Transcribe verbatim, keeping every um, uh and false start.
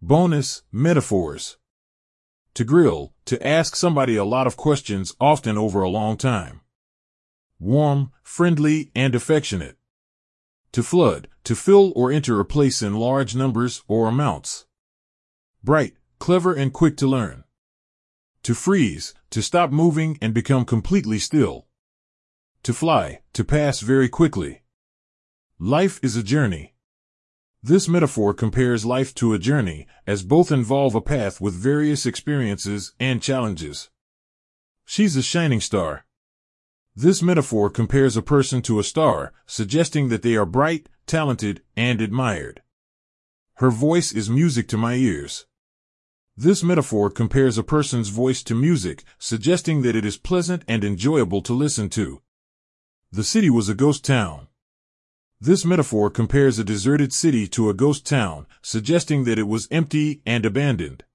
Bonus, metaphors. To grill, to ask somebody a lot of questions, often over a long time. Warm, friendly, and affectionate. To flood, to fill or enter a place in large numbers or amounts. Bright, clever and quick to learn. To freeze, to stop moving and become completely still. To fly, to pass very quickly. Life is a journey. This metaphor compares life to a journey, as both involve a path with various experiences and challenges. She's a shining star. This metaphor compares a person to a star, suggesting that they are bright, talented, and admired. Her voice is music to my ears. This metaphor compares a person's voice to music, suggesting that it is pleasant and enjoyable to listen to. The city was a ghost town. This metaphor compares a deserted city to a ghost town, suggesting that it was empty and abandoned.